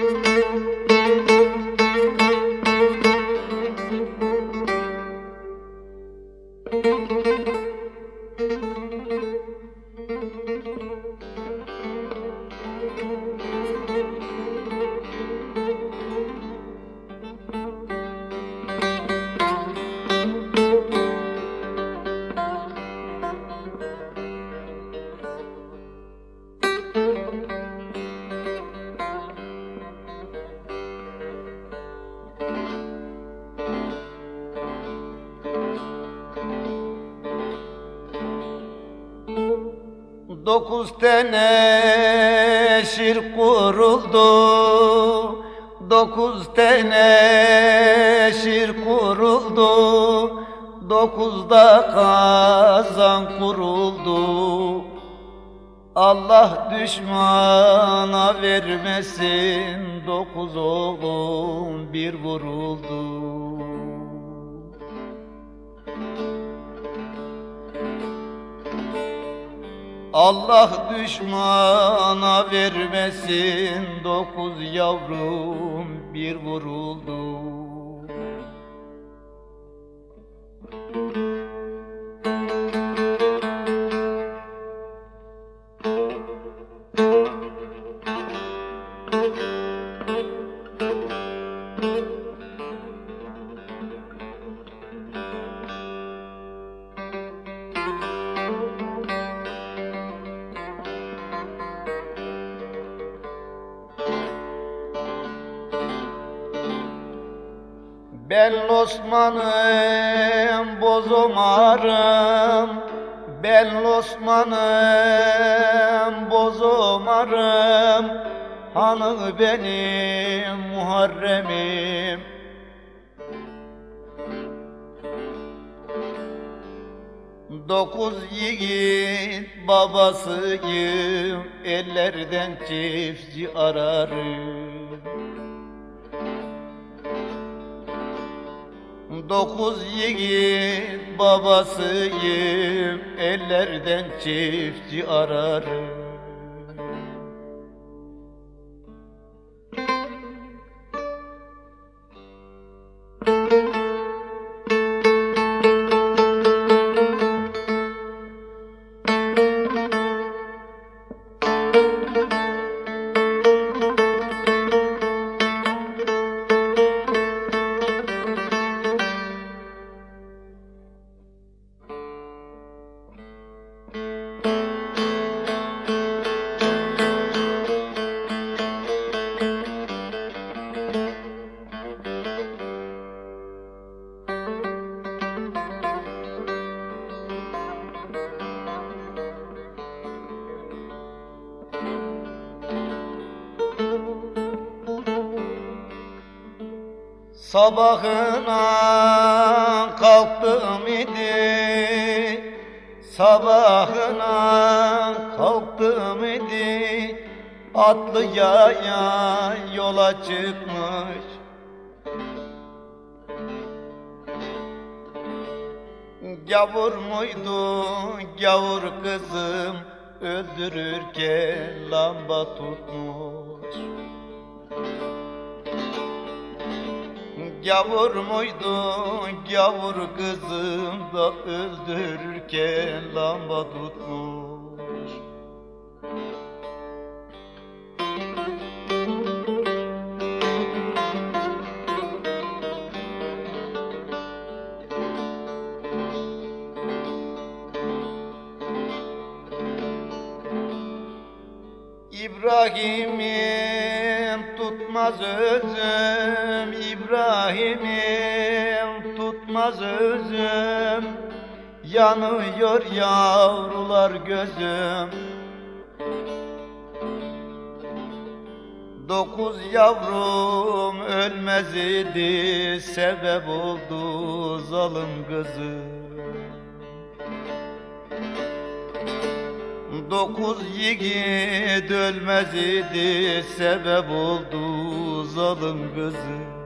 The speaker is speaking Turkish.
Dokuz tane şirk kuruldu, 9 tane şirk kuruldu, 9'da kazan kuruldu. Allah düşmana vermesin, 9 oğlum bir vuruldu. Allah düşmana vermesin, 9 yavrum bir vuruldu. Ben Osman'ım bozumarım, ben Osman'ım bozumarım, hanı benim Muharrem'im. Dokuz yiğit babasıyım, ellerden çiftçi ararım. 9 yiğit babasıyım, ellerden çiftçi ararım. Sabahına kalktım idi, sabahına kalktım idi, atlı yaya yola çıkmış. Gavur muydu gavur kızım, öldürürken lamba tutmuş. Gavur muydu gavur kızım da öldürürken lamba tutmuş. İbrahim'im tutmaz özüm, İbrahim'im tutmaz özüm, yanıyor yavrular gözüm. 9 yavrum ölmez idi, sebep oldu zalim kızım. 9 yiğit ölmez idi, sebep oldu zalim kızım.